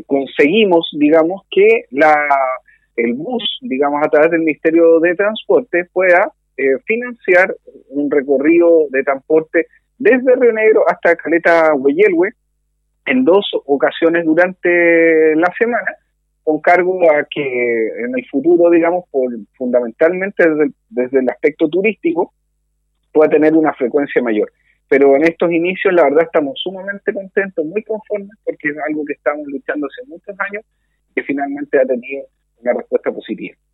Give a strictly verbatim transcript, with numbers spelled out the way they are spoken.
conseguimos, digamos, que la el bus, digamos, a través del Ministerio de Transporte pueda eh, financiar un recorrido de transporte desde Río Negro hasta Caleta Hueyelwe en dos ocasiones durante la semana, con cargo a que en el futuro, digamos, por, fundamentalmente desde, desde el aspecto turístico, pueda tener una frecuencia mayor. Pero en estos inicios, la verdad, estamos sumamente contentos, muy conformes, porque es algo que estamos luchando hace muchos años y que finalmente ha tenido una respuesta positiva.